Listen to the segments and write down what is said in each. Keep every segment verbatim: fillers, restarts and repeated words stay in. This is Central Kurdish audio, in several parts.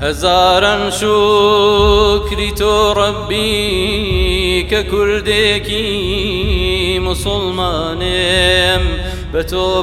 هزاران شکری تو ربی که کردێکی مسلمانم بە تۆ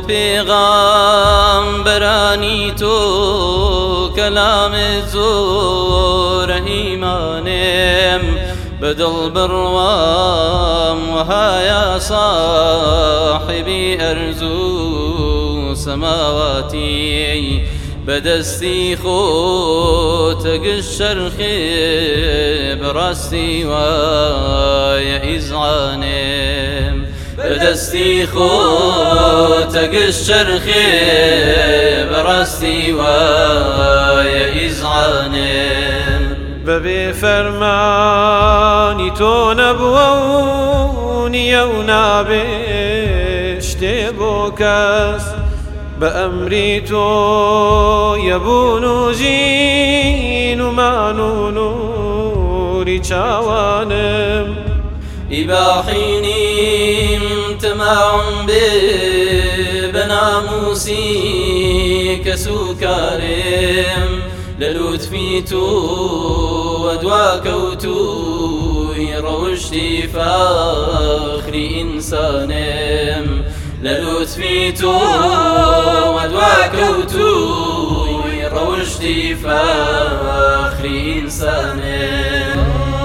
پێغەمبەرانی تۆ کەلامت زۆرە ئیمانم بەدڵ بڕوام وهایە صاحبی ئەرزوو سەماواتی بەدەستی خۆتە گشت شەرخێ بەڕاستی وایە ئیزعانم بەدەستی خۆتە گشت شەرخێ بەڕاستی وایە ئیزعانم بەبێ فەرمانی تۆ نەبووە و نییە و نابێ شتێ بۆ کەس بە ئەمری تۆ یەبوون و ژین و مان و نووری چاوانم ئیباحینیم تەماعم بێ بە ناموسی کەس و کارم لە لوتفی تۆ وە دواکەوتووی ڕەوشتی فەخری ئینسانم لە لوتفی تۆ وە دواکەوتووی ڕەوشتی فەخری ئینسانم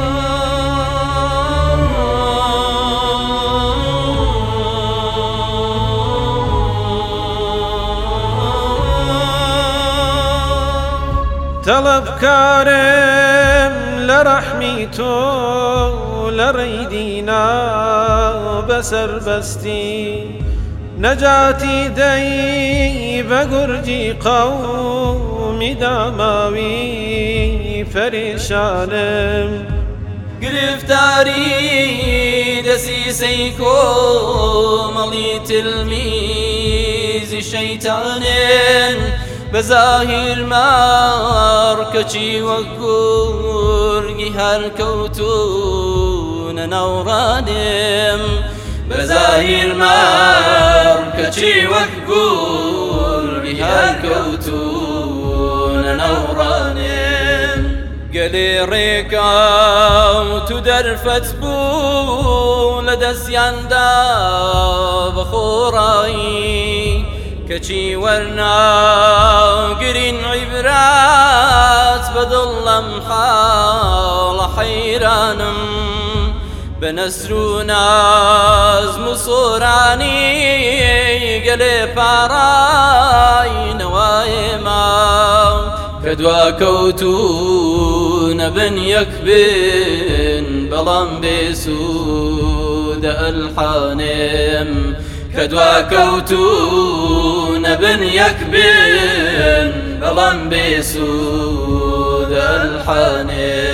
طلبکارم لە ڕەحمی تۆ لە ڕێی دینا بەسەر بەستی نەجاتی دەی بە گورجی قەومی داماوی پەرێشانم گرفتاری دەسیسەی کۆمەڵی تلمیزی شەیتانن بەزاهیر مار کەچی وەک گورگی هەرکەوتوونە ناوڕانم بەزاهیر مار کەچی وەک گورگی هەرکەوتوونە ناوڕانم گەلێ ڕێکاوت و دەرفەت بوو لە دەستیاندا بە خۆڕایی کەچی وەرناگرین عیبرات بەدڵ لەم حاڵە حەیرانم بە نەسر و نازم و سۆرانی گەلێ پاڕاینەوایێمە کە دواکەوتوونە بن یەک بن بەڵام بێسوودە ئەلحانم کە دواکەوتوونە بن یەک بن بەڵام بێسوودە ئەلحانم